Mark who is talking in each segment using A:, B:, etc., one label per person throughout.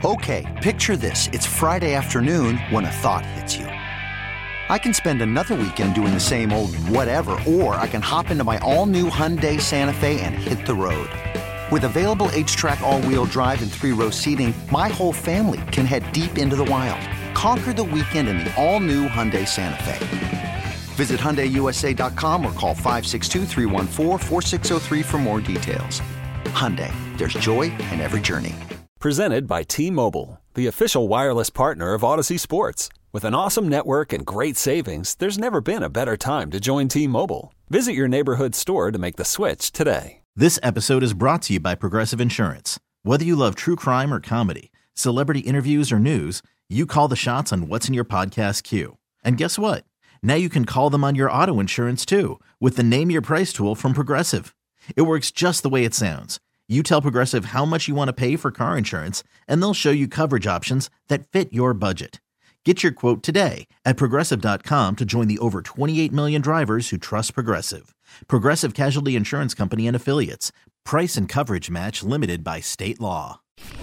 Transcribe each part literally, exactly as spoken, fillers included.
A: Okay, picture this. It's Friday afternoon when a thought hits you. I can spend another weekend doing the same old whatever, or I can hop into my all-new Hyundai Santa Fe and hit the road. With available H-Track all-wheel drive and three-row seating, my whole family can head deep into the wild. Conquer the weekend in the all-new Hyundai Santa Fe. Visit Hyundai U S A dot com or call five six two, three one four, four six zero three for more details. Hyundai, there's joy in every journey.
B: Presented by T-Mobile, the official wireless partner of Odyssey Sports. With an awesome network and great savings, there's never been a better time to join T-Mobile. Visit your neighborhood store to make the switch today.
C: This episode is brought to you by Progressive Insurance. Whether you love true crime or comedy, celebrity interviews or news, you call the shots on what's in your podcast queue. And guess what? Now you can call them on your auto insurance too with the Name Your Price tool from Progressive. It works just the way it sounds. You tell Progressive how much you want to pay for car insurance, and they'll show you coverage options that fit your budget. Get your quote today at Progressive dot com to join the over twenty-eight million drivers who trust Progressive. Progressive Casualty Insurance Company and Affiliates. Price and coverage match limited by state law.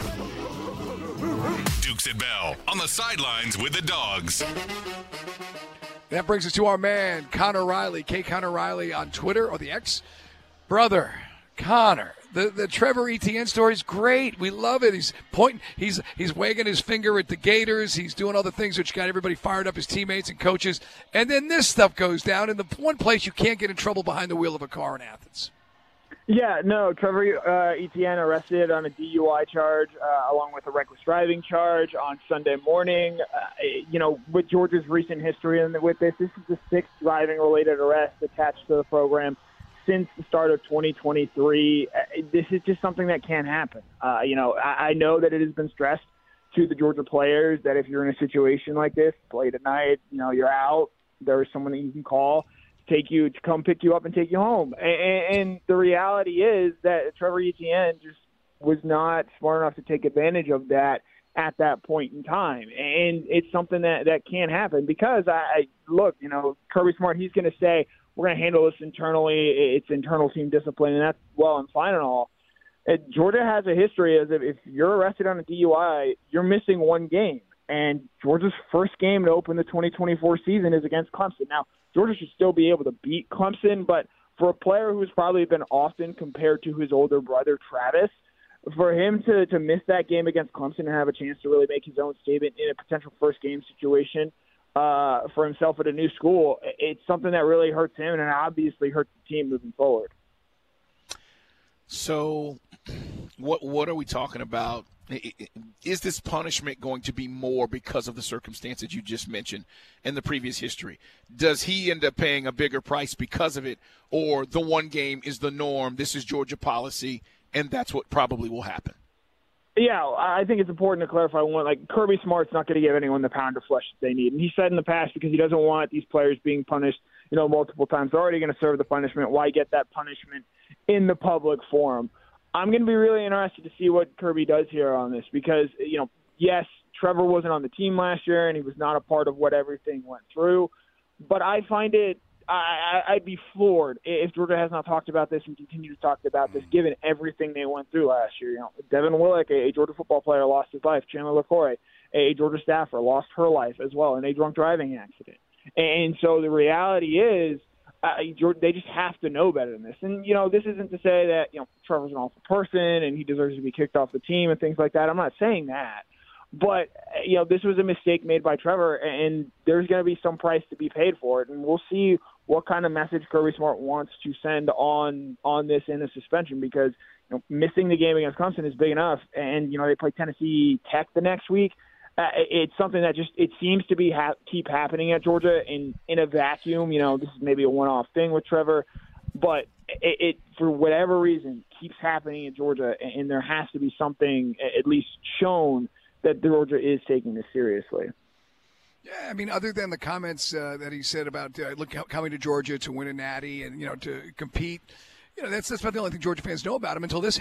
D: Dukes and Bell on the sidelines with the Dogs.
E: That brings us to our man, Connor Riley, K. Connor Riley on Twitter or the X. Brother, Connor. The the Trevor Etienne story is great. We love it. He's pointing. He's he's wagging his finger at the Gators. He's doing all the things which got everybody fired up, his teammates and coaches. And then this stuff goes down in the one place you can't get in trouble behind the wheel of a car in Athens.
F: Yeah, no, Trevor uh, Etienne arrested on a D U I charge uh, along with a reckless driving charge on Sunday morning. Uh, you know, with Georgia's recent history and with this, this is the sixth driving-related arrest attached to the program since the start of twenty twenty-three. This is just something that can't happen. Uh, you know, I, I know that it has been stressed to the Georgia players that if you're in a situation like this, late at night, you know, you're out, there is someone that you can call to take you, to come pick you up and take you home. And, and the reality is that Trevor Etienne just was not smart enough to take advantage of that at that point in time. And it's something that, that can't happen because, I, I look, you know, Kirby Smart, he's going to say, we're going to handle this internally. It's internal team discipline, and that's well and fine and all. And Georgia has a history as if, if you're arrested on a D U I, you're missing one game. And Georgia's first game to open the twenty twenty-four season is against Clemson. Now, Georgia should still be able to beat Clemson, but for a player who's probably been often compared to his older brother, Travis, for him to, to miss that game against Clemson and have a chance to really make his own statement in a potential first game situation Uh, for himself at a new school, it's something that really hurts him and obviously hurts the team moving forward.
G: So what what are we talking about? Is this punishment going to be more because of the circumstances you just mentioned and the previous history? Does he end up paying a bigger price because of it, or the one game is the norm, this is Georgia policy, and that's what probably will happen?
F: Yeah, I think it's important to clarify one. Like, Kirby Smart's not going to give anyone the pound of flesh that they need. And he said in the past, because he doesn't want these players being punished, you know, multiple times. They're already going to serve the punishment. Why get that punishment in the public forum? I'm going to be really interested to see what Kirby does here on this because, you know, yes, Trevor wasn't on the team last year and he was not a part of what everything went through. But I find it I, I'd be floored if Georgia has not talked about this and continue to talk about this, given everything they went through last year. You know, Devin Willock, a, a Georgia football player, lost his life. Chandler LaCroix, a Georgia staffer, lost her life as well in a drunk driving accident. And so the reality is, uh, they just have to know better than this. And, you know, this isn't to say that, you know, Trevor's an awful person and he deserves to be kicked off the team and things like that. I'm not saying that. But, you know, this was a mistake made by Trevor, and there's going to be some price to be paid for it. And we'll see what kind of message Kirby Smart wants to send on on this in a suspension because, you know, missing the game against Clemson is big enough. And, you know, they play Tennessee Tech the next week. Uh, it's something that just it seems to be ha- keep happening at Georgia in, in a vacuum. You know, this is maybe a one-off thing with Trevor. But it, it, for whatever reason, keeps happening in Georgia, and there has to be something at least shown that Georgia is taking this seriously.
E: Yeah, I mean, other than the comments uh, that he said about uh, look coming to Georgia to win a natty and, you know, to compete, you know, that's that's about the only thing Georgia fans know about him until this happened.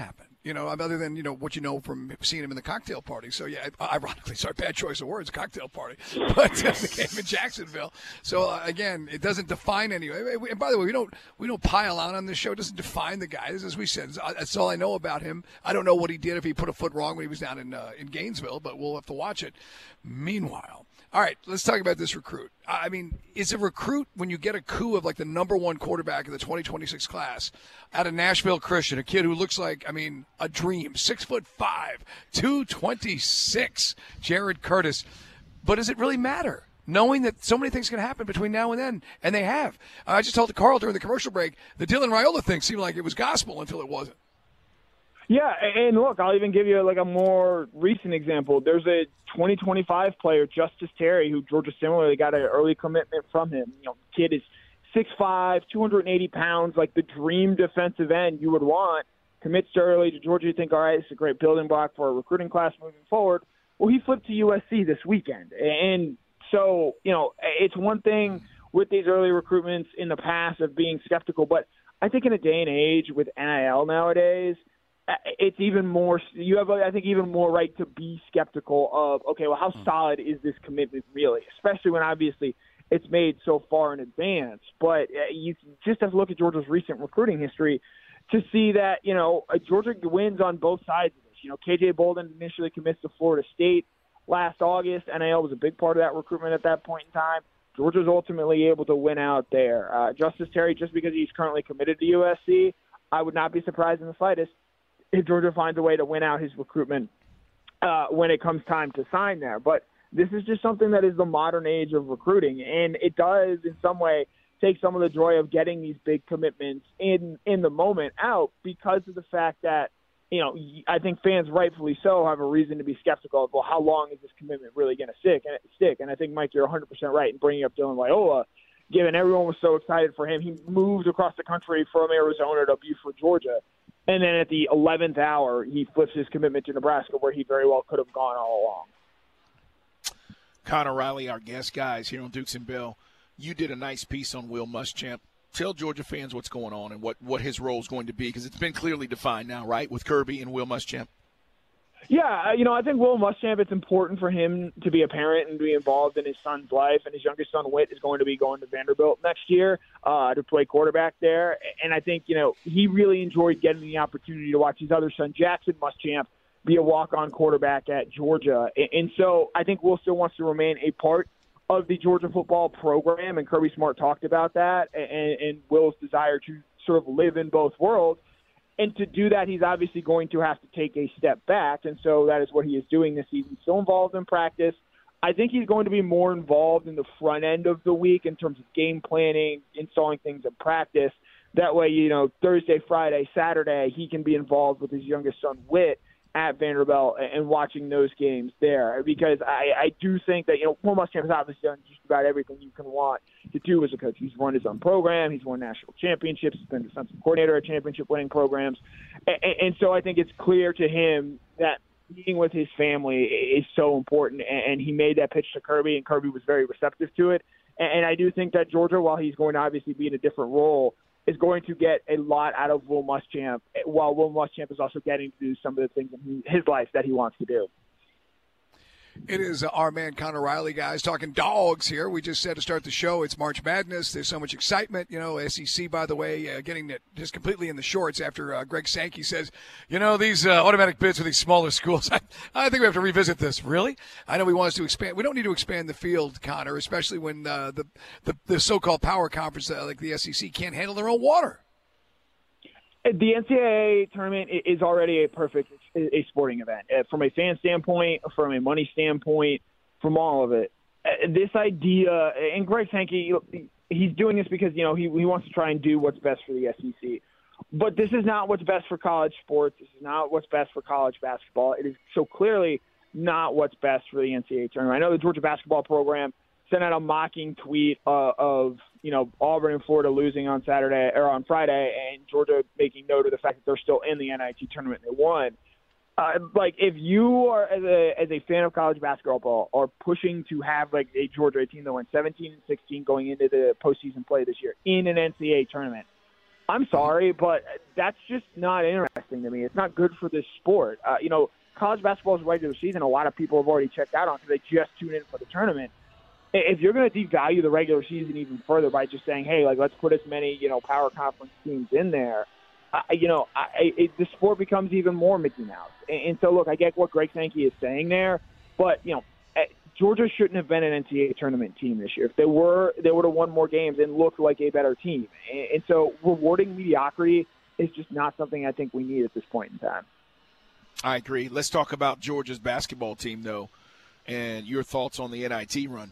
E: you know, other than, you know, what you know from seeing him in the cocktail party. So, yeah, ironically, sorry, bad choice of words, cocktail party. But uh, the game in Jacksonville. So, uh, again, it doesn't define anyway. And by the way, we don't we don't pile on on this show. It doesn't define the guy. As we said, that's all I know about him. I don't know what he did, if he put a foot wrong when he was down in uh, in Gainesville, but we'll have to watch it. Meanwhile, all right, let's talk about this recruit. I mean, is a recruit when you get a coup of like the number one quarterback in the twenty twenty-six class out of Nashville Christian, a kid who looks like, I mean, a dream, six foot five, two twenty-six, Jared Curtis. But does it really matter, knowing that so many things can happen between now and then? And they have. I just told Carl during the commercial break, the Dylan Raiola thing seemed like it was gospel until it wasn't.
F: Yeah, and look, I'll even give you like a more recent example. There's a twenty twenty-five player, Justice Terry, who Georgia similarly got an early commitment from him. You know, kid is six five, two hundred eighty pounds, like the dream defensive end you would want. Commits early to Georgia. You think, all right, it's a great building block for a recruiting class moving forward. Well, he flipped to U S C this weekend. And so, you know, it's one thing with these early recruitments in the past of being skeptical, but I think in a day and age with N I L nowadays, it's even more, you have, I think, even more right to be skeptical of, okay, well, how solid is this commitment really, especially when obviously it's made so far in advance. But you just have to look at Georgia's recent recruiting history to see that, you know, Georgia wins on both sides of this. You know, K J Bolden initially commits to Florida State last August. N I L was a big part of that recruitment at that point in time. Georgia's ultimately able to win out there. Uh, Justice Terry, just because he's currently committed to U S C, I would not be surprised in the slightest if Georgia finds a way to win out his recruitment uh, when it comes time to sign there. But this is just something that is the modern age of recruiting, and it does in some way take some of the joy of getting these big commitments in, in the moment out, because of the fact that, you know, I think fans rightfully so have a reason to be skeptical of, well, how long is this commitment really going to stick? And stick? And I think, Mike, you're one hundred percent right in bringing up Dylan Raiola, given everyone was so excited for him. He moved across the country from Arizona to be for Georgia. And then at the eleventh hour, he flips his commitment to Nebraska, where he very well could have gone all along.
G: Connor Riley, our guest, guys, here on Dukes and Bell. You did a nice piece on Will Muschamp. Tell Georgia fans what's going on and what, what his role is going to be, because it's been clearly defined now, right, with Kirby and Will Muschamp.
F: Yeah, you know, I think Will Muschamp, it's important for him to be a parent and be involved in his son's life. And his youngest son, Whit, is going to be going to Vanderbilt next year uh, to play quarterback there. And I think, you know, he really enjoyed getting the opportunity to watch his other son, Jackson Muschamp, be a walk-on quarterback at Georgia. And so I think Will still wants to remain a part of the Georgia football program, and Kirby Smart talked about that, and, and Will's desire to sort of live in both worlds. And to do that, he's obviously going to have to take a step back, and so that is what he is doing this season. He's still involved in practice. I think he's going to be more involved in the front end of the week in terms of game planning, installing things in practice. That way, you know, Thursday, Friday, Saturday, he can be involved with his youngest son, Whit, at Vanderbilt and watching those games there, because I, I do think that, you know, Will Muschamp has obviously done just about everything you can want to do as a coach. He's run his own program. He's won national championships. He's been defensive coordinator at championship-winning programs. And, and so I think it's clear to him that being with his family is so important, and he made that pitch to Kirby, and Kirby was very receptive to it. And I do think that Georgia, while he's going to obviously be in a different role, is going to get a lot out of Will Muschamp, while Will Muschamp is also getting to do some of the things in his life that he wants to do.
E: It is our man Connor Riley, guys, talking dogs here. We just said to start the show, it's March Madness. There's so much excitement. You know, S E C, by the way, uh, getting it just completely in the shorts after uh, Greg Sankey says, you know, these uh, automatic bids for these smaller schools, I, I think we have to revisit this. Really? I know we want us to expand. We don't need to expand the field, Connor, especially when uh, the, the, the so-called power conference uh, like the S E C can't handle their own water.
F: The N C double A tournament is already a perfect a sporting event. From a fan standpoint, from a money standpoint, from all of it. This idea, and Greg Sankey, he's doing this because, you know, he, he wants to try and do what's best for the S E C. But this is not what's best for college sports. This is not what's best for college basketball. It is so clearly not what's best for the N C double A tournament. I know the Georgia basketball program sent out a mocking tweet uh, of, you know, Auburn and Florida losing on Saturday or on Friday, and Georgia making note of the fact that they're still in the N I T tournament and they won. Uh, like, if you are, as a as a fan of college basketball, are pushing to have like a Georgia team that went seventeen and sixteen going into the postseason play this year in an N C double A tournament, I'm sorry, but that's just not interesting to me. It's not good for this sport. Uh, you know, college basketball's regular season, a lot of people have already checked out on because they just tune in for the tournament. If you're going to devalue the regular season even further by just saying, hey, like let's put as many, you know, power conference teams in there, uh, you know, I, it, the sport becomes even more Mickey Mouse. And, and so, look, I get what Greg Sankey is saying there, but, you know, Georgia shouldn't have been an N C double A tournament team this year. If they were, they would have won more games and looked like a better team. And, and so rewarding mediocrity is just not something I think we need at this point in time.
G: I agree. Let's talk about Georgia's basketball team, though, and your thoughts on the N I T run.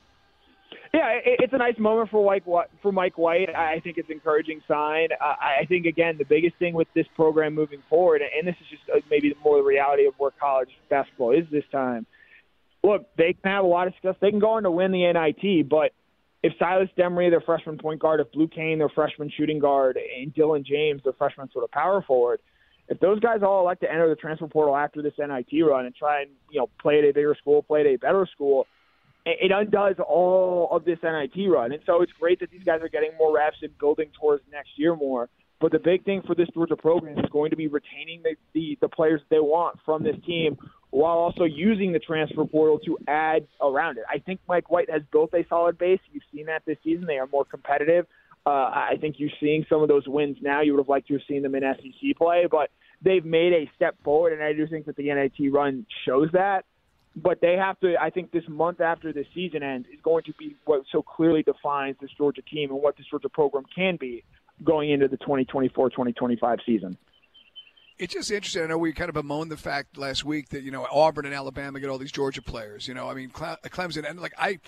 F: Yeah, it's a nice moment for Mike for Mike White. I think it's an encouraging sign. I think, again, the biggest thing with this program moving forward, and this is just maybe more the reality of where college basketball is this time, look, they can have a lot of success. They can go on to win the N I T, but if Silas Demery, their freshman point guard, if Blue Kane, their freshman shooting guard, and Dylan James, their freshman sort of power forward, if those guys all elect to enter the transfer portal after this N I T run and try and, you know, play at a bigger school, play at a better school, it undoes all of this N I T run. And so it's great that these guys are getting more reps and building towards next year more. But the big thing for this Georgia program is going to be retaining the, the, the players they want from this team while also using the transfer portal to add around it. I think Mike White has built a solid base. You've seen that this season. They are more competitive. Uh, I think you're seeing some of those wins now. You would have liked to have seen them in S E C play, but they've made a step forward, and I do think that the N I T run shows that. But they have to, I think this month after the season ends is going to be what so clearly defines this Georgia team and what this Georgia program can be going into the twenty twenty-four twenty twenty-five season.
E: It's just interesting. I know we kind of bemoaned the fact last week that, you know, Auburn and Alabama get all these Georgia players. You know, I mean, Clemson, and like I,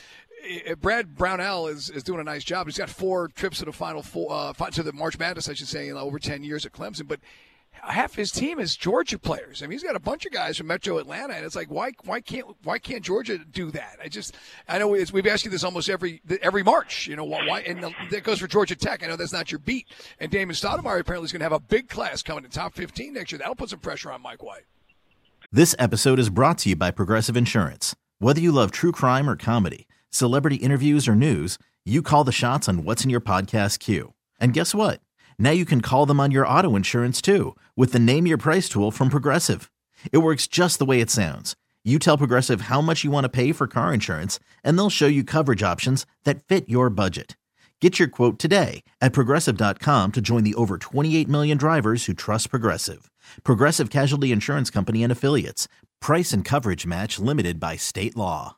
E: Brad Brownell is, is doing a nice job. He's got four trips to the Final Four, uh, to the March Madness, I should say, in over ten years at Clemson. But half his team is Georgia players. I mean, he's got a bunch of guys from Metro Atlanta, and it's like, why, why can't, why can't Georgia do that? I just, I know it's, we've asked you this almost every, every March. You know, why? And that goes for Georgia Tech. I know that's not your beat. And Damon Stoudemire apparently is going to have a big class coming in top fifteen next year. That'll put some pressure on Mike White.
C: This episode is brought to you by Progressive Insurance. Whether you love true crime or comedy, celebrity interviews or news, you call the shots on what's in your podcast queue. And guess what? Now you can call them on your auto insurance too with the Name Your Price tool from Progressive. It works just the way it sounds. You tell Progressive how much you want to pay for car insurance, and they'll show you coverage options that fit your budget. Get your quote today at Progressive dot com to join the over twenty-eight million drivers who trust Progressive. Progressive Casualty Insurance Company and Affiliates. Price and coverage match limited by state law.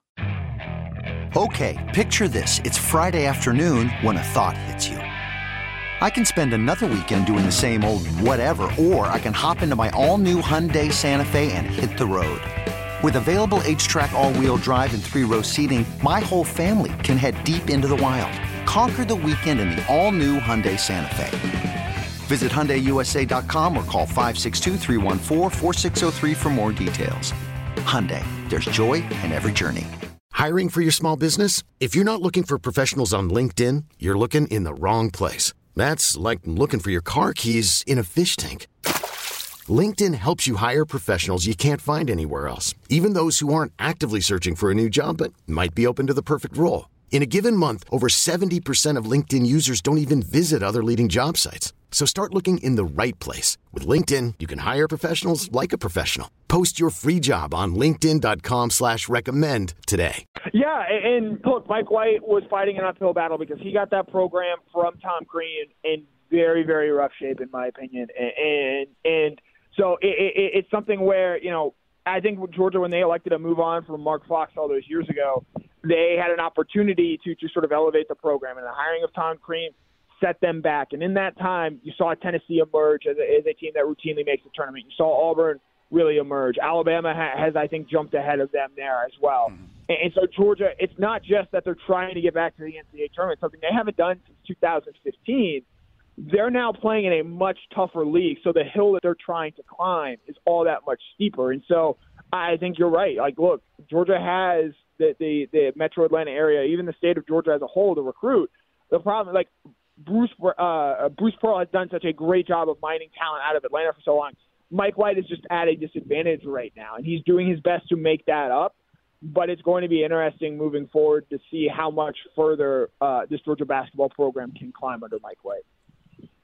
A: Okay, picture this. It's Friday afternoon when a thought hits you. I can spend another weekend doing the same old whatever, or I can hop into my all-new Hyundai Santa Fe and hit the road. With available H-Track all-wheel drive and three-row seating, my whole family can head deep into the wild. Conquer the weekend in the all-new Hyundai Santa Fe. Visit Hyundai U S A dot com or call five six two, three one four, four six zero three for more details. Hyundai, there's joy in every journey.
H: Hiring for your small business? If you're not looking for professionals on LinkedIn, you're looking in the wrong place. That's like looking for your car keys in a fish tank. LinkedIn helps you hire professionals you can't find anywhere else, even those who aren't actively searching for a new job but might be open to the perfect role. In a given month, over seventy percent of LinkedIn users don't even visit other leading job sites. So start looking in the right place. With LinkedIn, you can hire professionals like a professional. Post your free job on linkedin dot com slash recommend today.
F: Yeah, and look, Mike White was fighting an uphill battle because he got that program from Tom Crean in very, very rough shape, in my opinion. And and so it, it, it's something where, you know, I think with Georgia, when they elected to move on from Mark Fox all those years ago, they had an opportunity to, to sort of elevate the program. And the hiring of Tom Crean set them back. And in that time, you saw Tennessee emerge as a, as a team that routinely makes the tournament. You saw Auburn really emerge. Alabama ha- has, I think, jumped ahead of them there as well. Mm-hmm. And, and so Georgia, it's not just that they're trying to get back to the N C double A tournament, something they haven't done since two thousand fifteen. They're now playing in a much tougher league, so the hill that they're trying to climb is all that much steeper. And so I think you're right. Like, look, Georgia has the, the, the metro Atlanta area, even the state of Georgia as a whole, to recruit. The problem, like, Bruce uh, Bruce Pearl has done such a great job of mining talent out of Atlanta for so long. Mike White is just at a disadvantage right now, and he's doing his best to make that up. But it's going to be interesting moving forward to see how much further uh, this Georgia basketball program can climb under Mike White.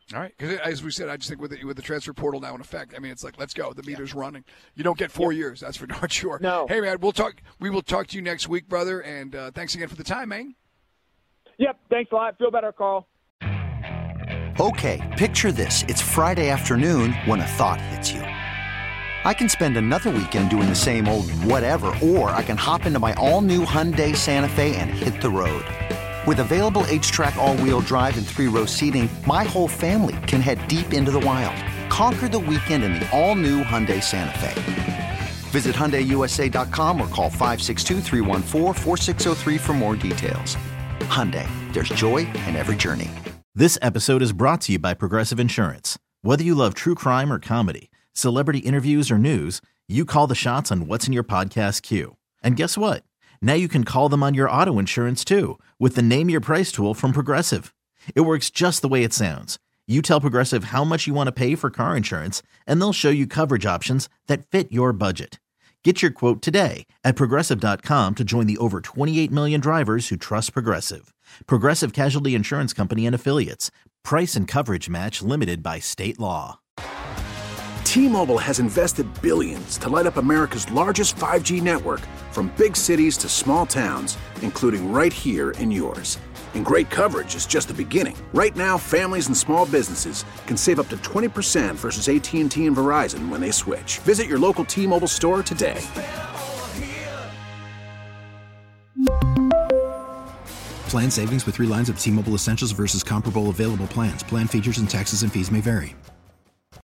E: All right, because as we said, I just think with the, with the transfer portal now in effect, I mean, it's like, let's go. The meter's yeah. running. You don't get four yeah. years. That's for darn sure.
F: No.
E: Hey, man, we'll talk. We will talk to you next week, brother, and uh, thanks again for the time, man.
F: Yep, thanks a lot. Feel better, Carl.
A: Okay, picture this. It's Friday afternoon when a thought hits you. I can spend another weekend doing the same old whatever, or I can hop into my all-new Hyundai Santa Fe and hit the road. With available H-Track all-wheel drive and three-row seating, my whole family can head deep into the wild. Conquer the weekend in the all-new Hyundai Santa Fe. Visit Hyundai U S A dot com or call five six two, three one four, four six zero three for more details. Hyundai, there's joy in every journey.
C: This episode is brought to you by Progressive Insurance. Whether you love true crime or comedy, celebrity interviews or news, you call the shots on what's in your podcast queue. And guess what? Now you can call them on your auto insurance too with the Name Your Price tool from Progressive. It works just the way it sounds. You tell Progressive how much you want to pay for car insurance, and they'll show you coverage options that fit your budget. Get your quote today at Progressive dot com to join the over twenty-eight million drivers who trust Progressive. Progressive Casualty Insurance Company and Affiliates. Price and coverage match limited by state law.
I: T-Mobile has invested billions to light up America's largest five G network, from big cities to small towns, including right here in yours. And great coverage is just the beginning. Right now, families and small businesses can save up to twenty percent versus A T and T and Verizon when they switch. Visit your local T-Mobile store today.
J: Plan savings with three lines of T-Mobile Essentials versus comparable available plans. Plan features and taxes and fees may vary.